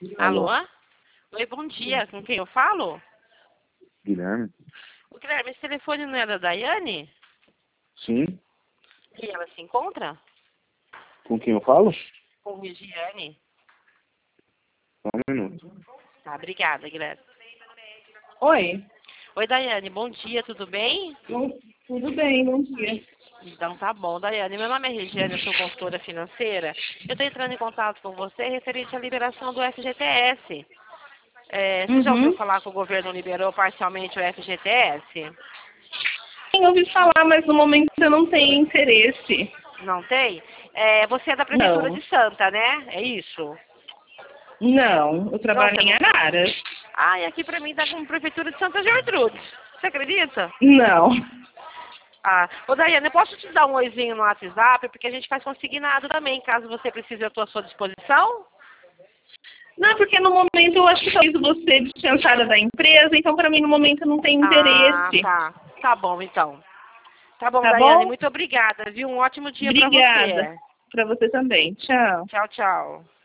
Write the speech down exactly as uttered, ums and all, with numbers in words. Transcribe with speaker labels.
Speaker 1: Alô?
Speaker 2: Alô? Oi, bom dia. Com quem eu falo?
Speaker 1: Guilherme?
Speaker 2: O Guilherme, esse telefone não é da Daiane?
Speaker 1: Sim?
Speaker 2: E ela se encontra?
Speaker 1: Com quem eu falo?
Speaker 2: Com Regiane.
Speaker 1: Só um minuto.
Speaker 2: Tá, obrigada, Guilherme.
Speaker 3: Oi.
Speaker 2: Oi, Daiane, bom dia, tudo bem?
Speaker 3: Bom, tudo bem, bom dia.
Speaker 2: Então tá bom, Daiane. Meu nome é Regiane, eu sou consultora financeira. Eu estou entrando em contato com você referente à liberação do F G T S. É, você já ouviu
Speaker 3: Uhum.
Speaker 2: falar que o governo liberou parcialmente o F G T S?
Speaker 3: Sim, ouvi falar, mas no momento eu não tenho interesse.
Speaker 2: Não tem? É, você é da Prefeitura
Speaker 3: Não.
Speaker 2: de Santa, né? É isso?
Speaker 3: Não, eu
Speaker 2: Não,
Speaker 3: trabalho
Speaker 2: você
Speaker 3: em
Speaker 2: não...
Speaker 3: Araras.
Speaker 2: Ah, e aqui pra mim tá como Prefeitura de Santa Gertrudes. Você acredita?
Speaker 3: Não.
Speaker 2: Ah, ô Daiane, eu posso te dar um oizinho no WhatsApp, porque a gente faz consignado também, caso você precise, eu estou à sua disposição?
Speaker 3: Não, porque no momento eu acho que talvez você dispensada da empresa, então para mim no momento não tem
Speaker 2: Ah,
Speaker 3: interesse.
Speaker 2: tá. Tá bom, então. Tá bom,
Speaker 3: Tá
Speaker 2: Daiane,
Speaker 3: bom?
Speaker 2: muito obrigada, viu? Um ótimo dia pra
Speaker 3: Obrigada.
Speaker 2: você.
Speaker 3: Para você também. Tchau.
Speaker 2: Tchau, tchau.